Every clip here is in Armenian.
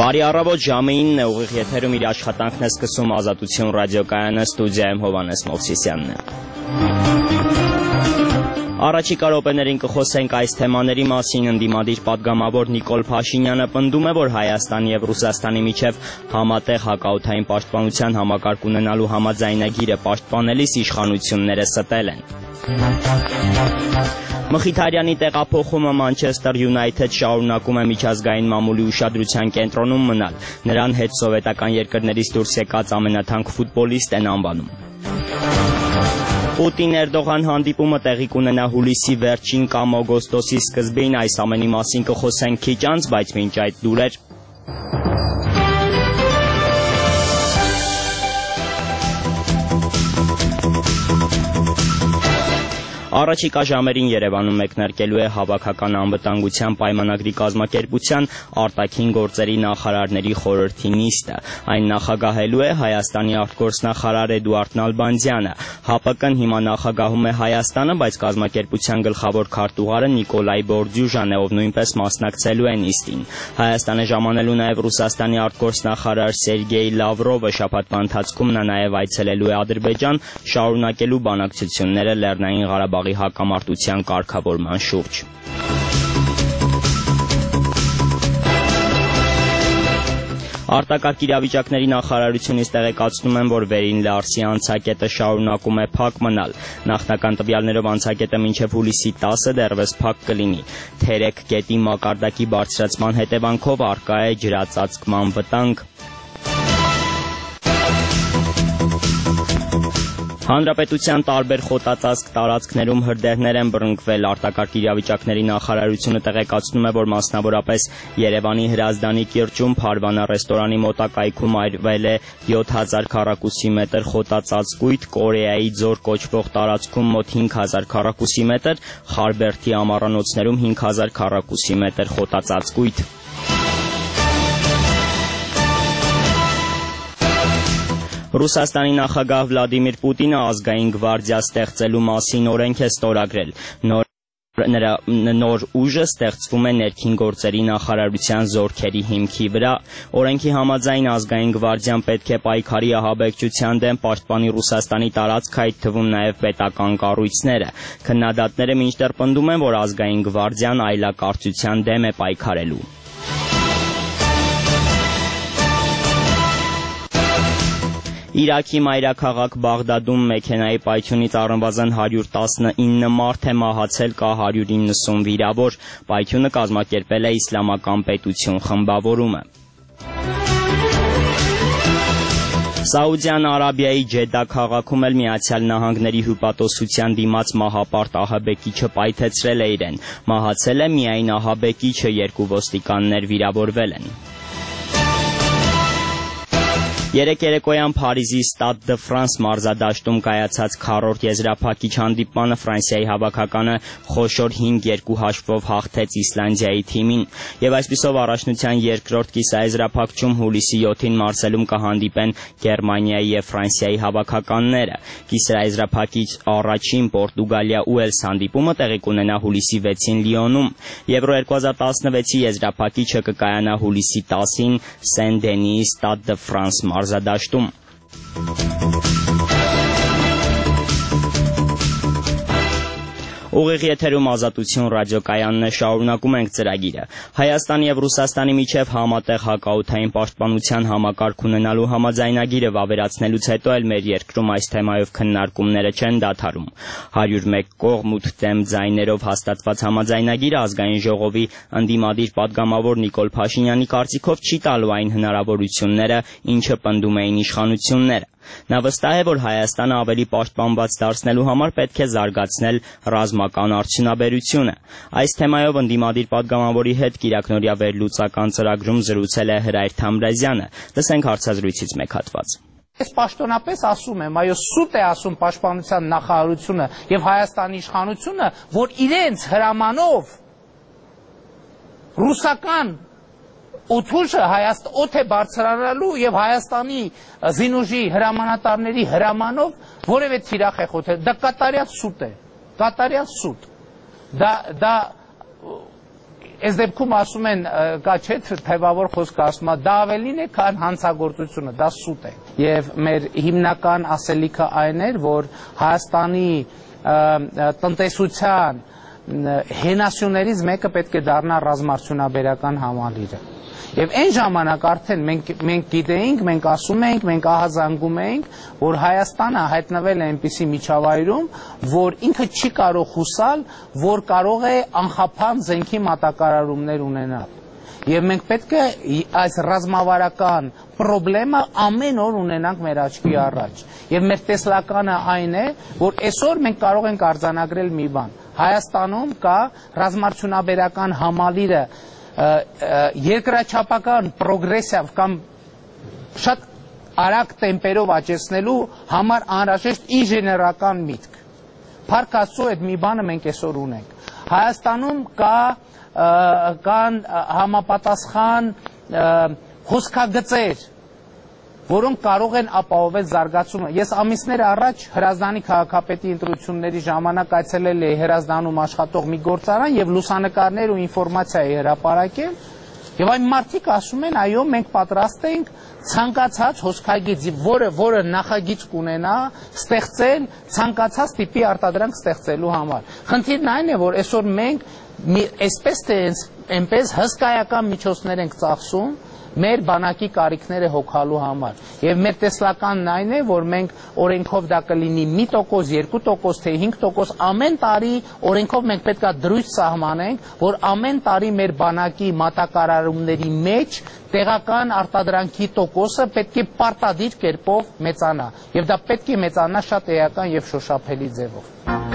Բարի առավոտ, ժամը 9-ն է, ուղիղ եթերում իր աշխատանքն է սկսում Ազատություն ռադիոկայանը, ստուդիայում Հովհաննես Մովսիսյանն է։ Առաջիկա րոպեներին կխոսենք այս թեմաների մասին։ Ընդդիմադիր պատգամավոր Նիկոլ Փաշինյանը պնդում է, որ Հայաստանի եւ Ռուսաստանի միջև համատեղ հակաօդային պաշտպանության համակարգ ունենալու համաձայնագիրը պաշտպանելիս իշխանությունները ստել են։ Մխիթարյանի տեղափոխումը Մանչեսթեր Յունայթեդ շարունակում է միջազգային մամուլի ուշադրության կենտրոնում մնալ։ Նրան հետ սովետական երկրներից դուրս եկած ամենաթանկ ֆուտբոլիստ են անվանում։ Պուտին-Էրդողան հանդիպումը տեղի կունենա հուլիսի վերջին կամ օգոստոսի սկզբին, այս ամենի մասին կխոսենք քիչ անց, բայց մինչ այդ լուրեր։ Առաջիկա ժամերին Երևանում մեկնարկելու է Հավաքական անվտանգության պայմանագրի կազմակերպության արտաքին գործերի նախարարների խորհրդի նիստը։ Այն նախագահելու է Հայաստանի արտգործնախարար Էդուարդ Նալբանդյանը։ ՀԱՊԿ-ն հիմա նախագահում է Հայաստանը, բայց կազմակերպության գլխավոր քարտուղարը Նիկոլայ Բորդյուժան է, ով նույնպես մասնակցելու է նիստին։ Հայաստանը ժամանելու նաև Ռուսաստանի արտգործնախարար Սերգեյ Լավրովը։ Շաբաթվա ընթացքում նա նաև այցելելու է Ադրբեջան, շարունակելու բանակցությունները Լեռնային Ղարաբաղի հակամարտության կարգավորման շուրջ։ Արտակարգ իրավիճակների նախարարությունից տեղեկացնում են, որ Վերին Լարսի անցակետը շարունակում է փակ մնալ։ Նախնական տվյալներով անցակետը մինչև հուլիսի 10-ը դեռևս փակ կլինի։ Թերեկ գետի մակարդակի բարձրացման հետևանքով առկա է ջրածածկման վտանգ։ Հանրապետության տարբեր խոտածածկ տարածքներում հրդեհներ են բռնկվել։ Արտակարգ իրավիճակների նախարարությունը տեղեկացնում է, որ մասնավորապես Երևանի Հրազդանի կիրճում Փարվանա ռեստորանի մոտակայքում այրվել է 7000 քառակուսի մետր խոտածածկույթ, Կորեայի ձոր կոչվող տարածքում մոտ 5000 քառակուսի մետր, Խարբերդի ամառանոցներում 5000 քառակուսի մետր խոտածածկույթ։ Ռուսաստանի նախագահ Վլադիմիր Պուտինը ազգային գվարդիա ստեղծելու մասին օրենք է ստորագրել։ Նոր ուժը ստեղծվում է ներքին գործերի նախարարության զորքերի հիմքի վրա։ Օրենքի համաձայն ազգային գվարդիան պետք է պայքարի ահաբեկչության դեմ, պաշտպանի Ռուսաստանի տարածքը, այդ թվում նաև պետական կառույցները։ Քննադատները մինչդեռ պնդում են, որ ազգային գվարդիան այլակարծության դեմ է պայքարելու։ Իրաքի մայրաքաղաք Բաղդադում մեքենայի պայթյունից առնվազն 119 մարդ է մահացել, կա 190 վիրավոր։ Պայթյունը կազմակերպել է Իսլամական պետություն խմբավորումը։ Սաուդյան Արաբիայի Ջեդա քաղաքում էլ Միացյալ Նահանգների հյուպատոսության դիմաց մահապարտ ահաբեկիչը պայթեցրել է իրեն։ Մահացել է միայն ահաբեկիչը, 2 ոստիկաններ վիրավորվել են։ Երեկ երեկոյան Փարիզի Ստադ դը Ֆրանս մարզադաշտում կայացած քառորդ եզրափակիչ հանդիպմանը Ֆրանսիայի հավաքականը խոշոր 5-2 հաշվով հաղթեց Իսլանդիայի թիմին, եւ այսպիսով առաջնության երկրորդ կիսաեզրափակչում հուլիսի 7-ին Մարսելում կհանդիպեն Գերմանիայի եւ Ֆրանսիայի հավաքականները։ Կիսաեզրափակիչ առաջին Պորտուգալիա-Ուելս հանդիպումը տեղի կունենա հուլիսի 6-ին Լիոնում։ Եվրո 2016-ի եզրափակիչը կկայանա հուլիսի 10-ին Սեն-Դենիի Ստադ դը Ֆրանս մարզադաշտում։ Ուղիղ եթերում Ազատություն ռադիոկայանն է, շարունակում ենք ծրագիրը։ Հայաստանի եւ Ռուսաստանի միջև համատեղ հակաօդային պաշտպանության համակարգ ունենալու համաձայնագիրը վավերացնելուց հետո էլ մեր երկրում այս թեմայով քննարկումները չեն դադարում։ 101 կողմ 8 դեմ ձայներով հաստատված համաձայնագիրը ազգային ժողովի ընդդիմադիր պատգամավոր Նիկոլ Փաշինյանի կարծիքով չի տալու այն հնարավորությունները, ինչը պնդում էին իշխանությունները։ Նա վստահ է, որ Հայաստանը ավելի պաշտպանված դարձնելու համար պետք է զարգացնել ռազմական արդյունաբերությունը։ Այս թեմայով ընդդիմադիր պատգամավորի հետ կիրակնօրյա վերլուծական ծրագրում զրուցել է Հրայր Թամրազյանը։ Լսենք հարցազրույցից մեկ հատված։ Ես պաշտոնապես ասում եմ, այո, սուտ է ասում պաշտպանության նախարարությունը եւ Հայաստանի իշխանությունը, որ իրենց հրամանով ռուսական օդուժը օդ է բարձրանալու եւ Հայաստանի զինուժի հրամանատարների հրամանով որևէ թիրախ է խոթել։ Դա կատարյալ սուտ է, կատարյալ սուտ։ Դա Այս դեպքում ասում են կա չէ թեվավոր խոսք ասում է դա ավելին է քան հանցագործությունը, դա սուտ է։ Եվ մեր հիմնական ասելիքը այն էր, որ Հայաստանի տնտեսության հենասյուներից մեկը պետք է դառնա ռազմարդյունաբերական համալիրը։ Եվ այն ժամանակ արդեն մենք գիտեինք, մենք ասում էինք, մենք ահազանգում էինք, որ Հայաստանը հայտնվել է այնպիսի միջավայրում, որ ինքը չի կարող հուսալ, որ կարող է անխափան զենքի մատակարարումներ ունենալ։ Եվ մենք պետք է այս ռազմավարական պրոբլեմը ամեն օր ունենանք մեր աչքի առաջ։ Եվ մեր տեսլականը այն է, որ այսօր մենք կարող ենք արձանագրել մի բան։ Հայաստանում կա ռազմարդյունաբերական համալիրը երկրաչափական պրոգրեսիվ կամ շատ արագ տեմպերով աճեցնելու համար անհրաժեշտ ինժեներական միտք։ Փառք Աստծո, այդ մի բանը մենք այսօր ունենք։ Հայաստանում կան համապատասխան հոսքագծեր, որոնք կարող են ապահովել զարգացումը։ Ես ամիսներ առաջ Հրազդանի քաղաքապետի ընտրությունների ժամանակ այցելել էի Հրազդանում աշխատող մի գործարան եւ լուսանկարներ ու ինֆորմացիա էի հրապարակել, եւ այն մարդիկ ասում են, այո, մենք պատրաստ ենք ցանկացած հոսքագիծ, որը նախագիծ կունենա, ստեղծել ցանկացած տիպի արտադրանք ստեղծելու համար։ Խնդիրն այն է, որ այսօր մենք այսպես թե այնպես հսկայական միջոցներ ենք ծախսում մեր բանակի կարիքները հոգալու համար։ Եվ մեր տեսլականն այն է, որ մենք օրենքով դա կլինի 1%, 2%, թե 5%, ամեն տարի օրենքով մենք պետք է դրույթ սահմանենք, որ ամեն տարի մեր բանակի մատակարարումների մեջ տեղական արտադրանքի տոկոսը պետք է պարտադիր կերպով մեծանա։ Եվ դա պետք է մեծանա շատ էական եւ շոշափելի ձևով։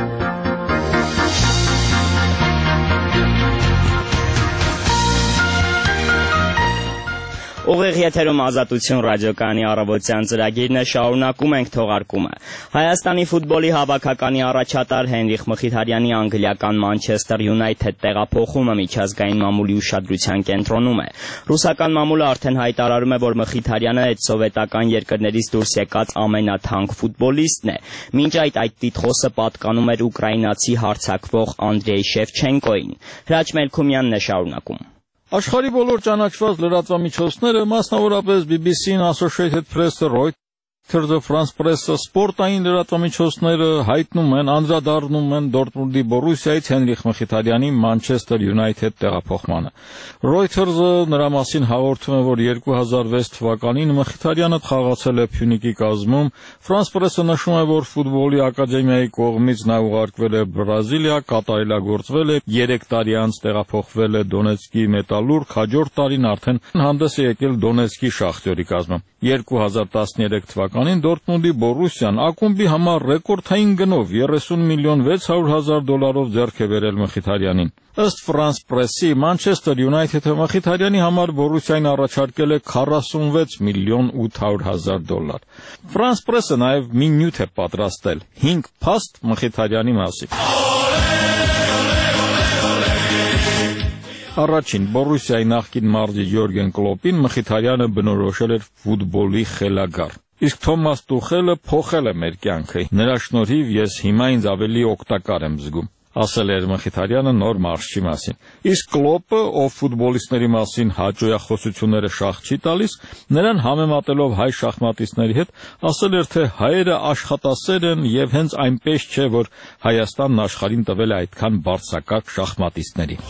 Ուղիղ եթերում Ազատություն ռադիոկայանի առավոտյան ծրագիրն է, շարունակում ենք թողարկումը։ Հայաստանի ֆուտբոլի հավաքականի առաջատար Հենրիխ Մխիթարյանի անգլիական Մանչեսթեր Յունայթեդ տեղափոխումը միջազգային մամուլի ուշադրության կենտրոնում է։ Ռուսական մամուլը արդեն հայտարարում է, որ Մխիթարյանը այդ սովետական երկրներից դուրս եկած ամենաթանկ ֆուտբոլիստն է։ Մինչ այդ տիտղոսը պատկանում էր ուկրաինացի հարձակվող Անդրեյ Շևչենկոյին։ Հրաչ Մելքումյանն է շարունակում։ Աշխարհի բոլոր ճանաչված լրատվամիջոցները, մասնավորապես BBC-ն, Associated Press-ը, Reuters-ը, France Press-ը, սպորտային լրատվամիջոցները հայտնում են, անդրադառնում են Դորտմունդի Բորուսիայից Հենրիխ Մխիթարյանի Մանչեսթեր Յունայթեդ տեղափոխմանը։ Reuters-ը նրա մասին հաղորդում է, որ 2006 թվականին Մխիթարյանը խաղացել է Փյունիկի կազմում։ France Press-ը նշում է, որ ֆուտբոլի ակադեմիայի կողմից նա ուղարկվել է Բրազիլիա, կատարելագործվել է, 3 տարի անց տեղափոխվել է Դոնեցկի Մետալուրգ, հաջորդ տարին արդեն հանդես է եկել Դոնեցկի Շախտյորի կազմում։ 2013 թվականին Դորտմունդի Բորուսիան ակումբի համար ռեկորդային գնով $30 միլիոն 600 հազար դոլարով ձեռք է բերել Մխիթարյանին։ Ըստ France Press-ի, Մանչեսթեր Յունայթեդը Մխիթարյանի համար Բորուսիային առաջարկել է $46 միլիոն 800 հազար դոլար։ France Press-ը նաև մի նյութ է պատրաստել 5 փաստ Մխիթարյանի մասին։ Առաջին Բորուսիայի նախկին մարզիչ Յորգեն Կլոպին Մխիթարյանը բնորոշել էր ֆուտբոլի խելագար։ Իսկ Թոմաս Տուխելը փոխել է մեր կյանքը։ Նրա շնորհիվ ես հիմա ինձ ավելի օգտակար եմ զգում, ասել էր Մխիթարյանը նոր մարզչի մասին։ Իսկ Կլոպը, ով ֆուտբոլիստների մասին հաճոյախոսությունները շահ չի տալիս, նրան համեմատելով հայ շախմատիստների հետ, ասել էր, թե հայերը աշխատասեր են եւ հենց այնպես չէ, որ Հայաստանն աշխարհին տվել է այդքան բարձրակարգ շախմատիստների։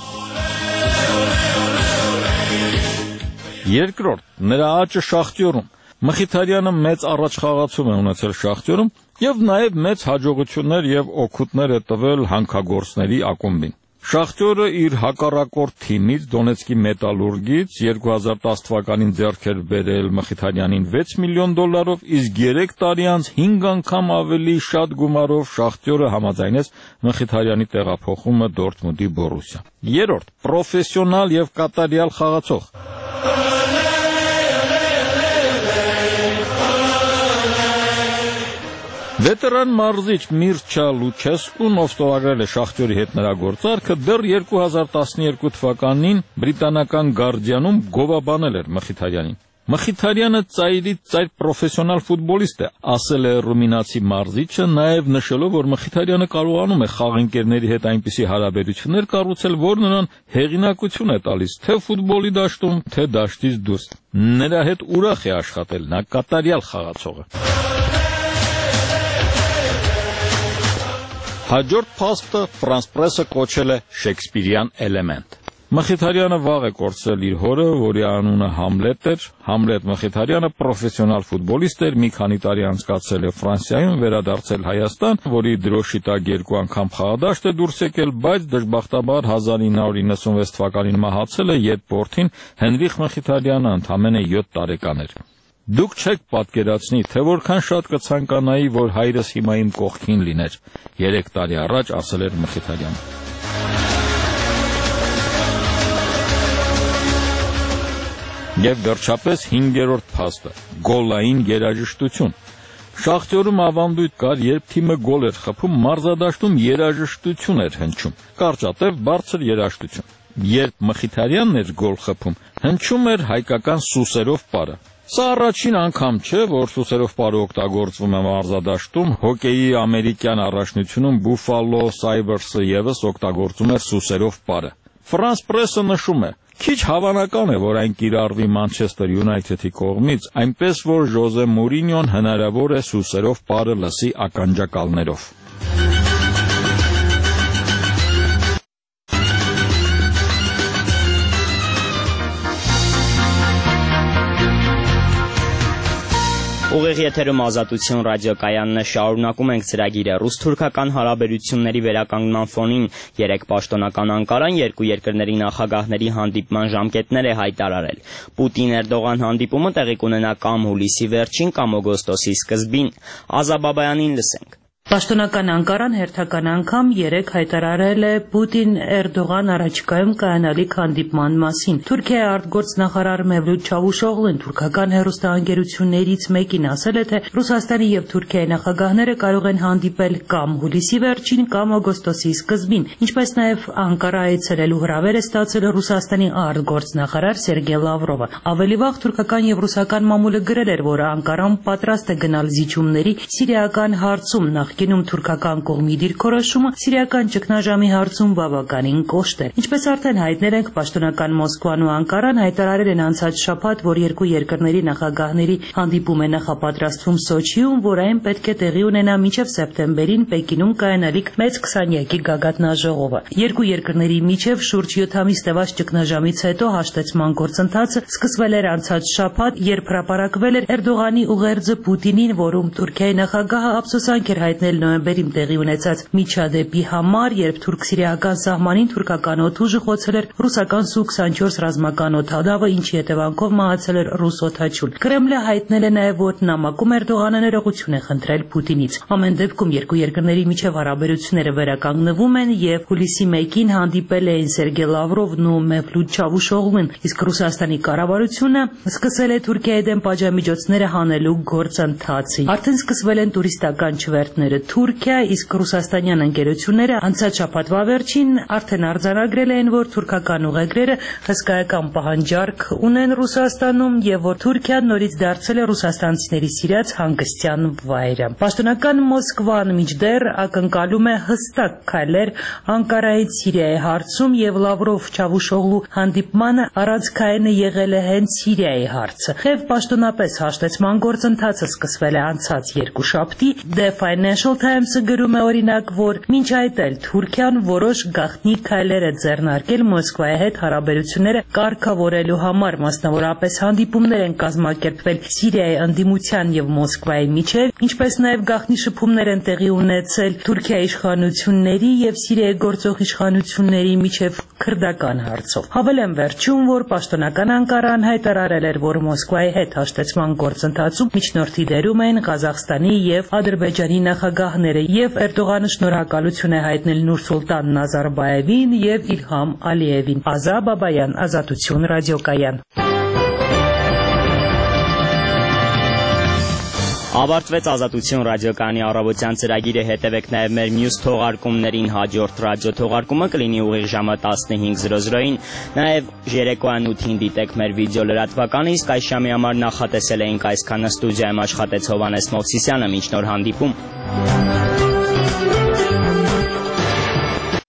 Երկրորդ, նրա աճը Շախտյորում։ Մխիթարյանը մեծ առաջխաղացում է ունեցել Շախտյորում եւ նաեւ մեծ հաջողություններ եւ օգուտներ է տվել հանքագործների ակումբին։ Շախտյորը իր հակառակորդ թիմից Դոնեցկի Մետալուրգից 2010 թվականին ձեռք էր բերել Մխիթարյանին $6 միլիոն, իսկ 3 տարի անց 5 անգամ ավելի շատ գումարով Շախտյորը համաձայնեց Մխիթարյանի տեղափոխումը Դորտմունդի Բորուսիա։ Երրորդ, պրոֆեսիոնալ եւ կատարյալ խաղացող։ Վետերան մարզիչ Միրչա Լուչեսկուն, ով ստորագրել է Շախտյորի հետ նրա գործարքը, դեռ 2012 թվականին բրիտանական Գարդիանում գովաբանել էր Մխիթարյանին։ Մխիթարյանը ծայրից ծայր պրոֆեսիոնալ ֆուտբոլիստ է, ասել է ռումինացի մարզիչը, նաև նշելով, որ Մխիթարյանը կարողանում է խաղընկերների հետ այնպիսի հարաբերություններ կառուցել, որ նրան հեղինակություն է տալիս թե ֆուտբոլի դաշտում, թե դաշտից դուրս։ Նրա հետ ուրախ է աշխատել, նա կատարյալ խաղացող է։ Հաջորդ փաստը France Press-ը կոչել է Շեքսպիրյան էլեմենտ։ Մխիթարյանը վաղ է կորցրել իր հորը, որի անունը Համլետ էր։ Համլետ Մխիթարյանը պրոֆեսիոնալ ֆուտբոլիստ էր, մի քանի տարի անցկացրել է Ֆրանսիայում, վերադարձել Հայաստան, որի դրոշի տակ 2 անգամ խաղադաշտ է դուրս եկել, բայց դժբախտաբար 1996 թվականին մահացել է, երբ որդին Հենրիխ Մխիթարյանը ընդամենը 7 տարեկան էր։ Դուք չեք պատկերացնի, թե որքան շատ կցանկանայի, որ հայրս հիմա իմ կողքին լիներ, 3 տարի առաջ ասել էր Մխիթարյանը։ Եվ վերջապես 5-րդ փաստը՝ գոլային երաժշտություն։ Շախտյորում ավանդույթ կար, երբ թիմը գոլ էր խփում, մարզադաշտում երաժշտություն էր հնչում, կարճատև բարձր երաժշտություն։ Երբ Մխիթարյանն էր գոլ խփում, հնչում էր հայկական սուսերով պարը։ Սա առաջին անգամ չէ, որ սուսերով պարը օգտագործվում է մարզադաշտում, հոկեյի ամերիկյան առաջնությունում Buffalo Sabres-ը ևս օգտագործում էր սուսերով պարը։ France Press-ը նշում է. Քիչ հավանական է, որ այն կիրառվի Մանչեսթեր Յունայթեդի կողմից, այնպես որ Ժոզե Մուրինյոն հնարավոր է սուսերով պարը լսի ականջակալներով։ Ուղիղ եթերում Ազատություն ռադիոկայանն է, շարունակում ենք ծրագիրը։ Ռուս-թուրքական հարաբերությունների վերականգնման ֆոնին 3 պաշտոնական Անկարան 2 երկրների նախագահների հանդիպման ժամկետներ է հայտարարել։ Պուտին-Էրդողան հանդիպումը տեղի կունենա կամ հուլիսի վերջին, կամ օգոստոսի սկզբին։ Ազաբաբայանին լսենք։ Պաշտոնական Անկարան հերթական անգամ 3 հայտարարել է Պուտին-Էրդողան առաջիկայում կայանալիք հանդիպման մասին։ Թուրքիայի արտգործնախարար Մևլութ Չավուշօղլուն թուրքական հեռուստաընկերություններից մեկին ասել է, թե Ռուսաստանի եւ Թուրքիայի նախագահները կարող են հանդիպել կամ հուլիսի վերջին, կամ օգոստոսի սկզբին, ինչպես նաեւ Անկարա այցելելու հրավեր է ստացել Ռուսաստանի արտգործնախարար Սերգեյ Լավրովը։ Ավելի վաղ թուրքական եւ ռուսական մամուլը գրել էր, որ Անկարան պատրաստ է գնալ զիջումների սիրիական հարցում Նախկինում թուրքական կողմի դիրքորոշումը սիրիական ճգնաժամի հարցում բավականին կոշտ էր։ Ինչպես արդեն հայտնել ենք, պաշտոնական Մոսկվան ու Անկարան հայտարարել են անցած շաբաթ, որ երկու երկրների նախագահների հանդիպում է նախապատրաստվում Սոչիում, որ այն պետք է տեղի ունենա մինչև սեպտեմբերին Պեկինում կայանալիք մեծ 20-յակի գագաթնաժողովը։ Երկու երկրների միջև շուրջ 7 ամիս տևած ճգնաժամից հետո հաշտեցման գործընթացը սկսվել էր անցած շաբաթ, երբ հրապարակվել էր Էրդողանի ուղերձը Պուտինին, որում Թուրքիայի նախագահը ափսոսանք էր հայտնել նոյեմբերին տեղի ունեցած միջադեպի համար, երբ թուրք-սիրիական սահմանին թուրքական օդուժը խոցել էր ռուսական Su-24 ռազմական օդանավը, ինչի հետևանքով մահացել էր ռուս օդաչուն։ Կրեմլը հայտնել է նաև, որ նամակում Էրդողանը ներողություն է խնդրել Պուտինից։ Ամեն դեպքում երկու երկրների միջև հարաբերությունները վերականգնվում են եւ հուլիսի 1-ին հանդիպել էին Սերգեյ Լավրովն ու Մևլութ Չավուշօղլուն, իսկ Ռուսաստանի կառավարությունը սկսել է Թուրքիայի դեմ պատժամիջոցները հանելու գործընթացը։ Արդեն սկսվել են տուրիստական չվերթները Թուրքիա, իսկ ռուսաստանյան ընկերությունները անցած շաբաթվա վերջին արդեն արձանագրել են, որ թուրքական ուղեգրերը հսկայական պահանջարկ ունեն Ռուսաստանում եւ որ Թուրքիան նորից դարձել է ռուսաստանցիների սիրած հանգստյան վայրը։ Պաշտոնական Մոսկվան մինչդեռ ակնկալում է հստակ քայլեր Անկարայից Սիրիայի հարցում եւ Լավրով Չավուշօղլու հանդիպմանը առանցքայինը եղել է հենց Սիրիայի հարցը։ Թեև պաշտոնապես հաշտեցման գործընթացը սկսվել է անցած երկուշաբթի, The Financial Times-ը գրում է օրինակ, որ մինչ այդ էլ Թուրքիան որոշ գաղտնի քայլեր է ձեռնարկել Մոսկվայի հետ հարաբերությունները կարգավորելու համար, մասնավորապես հանդիպումներ են կազմակերպվել Սիրիայի ընդդիմության եւ Մոսկվայի միջեւ, ինչպես նաեւ գաղտնի շփումներ են տեղի ունեցել Թուրքիայի իշխանությունների եւ Սիրիայի գործող իշխանությունների միջեւ քրդական հարցով։ Հավելեմ վերջում, որ պաշտոնական Անկարան հայտարարել էր, որ Մոսկվայի հետ հաշտեցման գործընթացում միջնորդի դերում են Ղազախստանի եւ Ադրբեջանի նախագահները եւ Էրդողանը շնորհակալություն է հայտնել Նուրսուլտան Նազարբաևին եւ Իլհամ Ալիևին։ Ազաբաբայան, Ազատություն ռադիոկայան։ Ավարտվեց Ազատություն ռադիոկայանի առավոտյան ծրագիրը, հետևեք նաև մեր մյուս թողարկումներին, հաջորդ ռադիո թողարկումը կլինի ուղիղ ժամը 15:00-ին, նաև երեկոյան 8-ին դիտեք մեր վիդեո լրատվականը, իսկ այս ժամի համար նախատեսել էինք այսքանը, ստուդիայում աշխատեց Հովհաննես Մովսիսյանը, մինչ նոր հանդիպում։